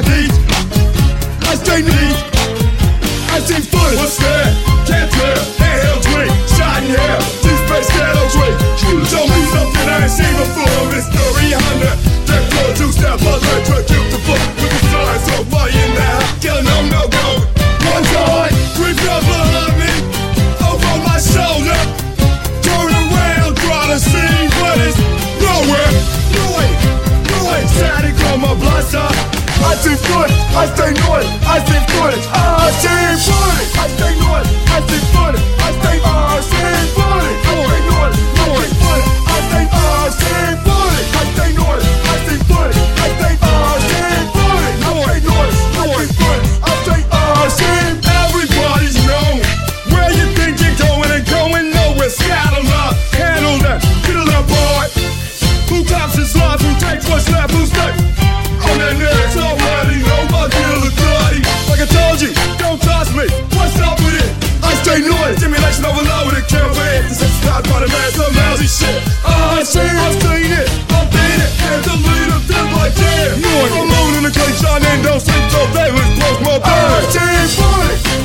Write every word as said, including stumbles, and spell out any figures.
deeds. I stay neat. I see footage. What's that? Can't tell. Handheld drink, shot in hell. Deep space ghetto drink. Show me something I ain't seen before. Mister three hundred. That floor two-step electric. The book with the sign so far in there. Kill no no go. One time, three fell behind me. Over my shoulder. Turn around, try to see, but it's nowhere. No way, no way. Static on my blood side. I see footage, I stay north. I see footage, I see footage. I stay north. I see footage. I stay I see footage. I stay north. I see footage. I stay I see footage. I stay north. I see footage. I stay I see footage. I stay north. I see footage. I stay I see. Everybody's known where you think you're going and going nowhere. Scatter up, handle that.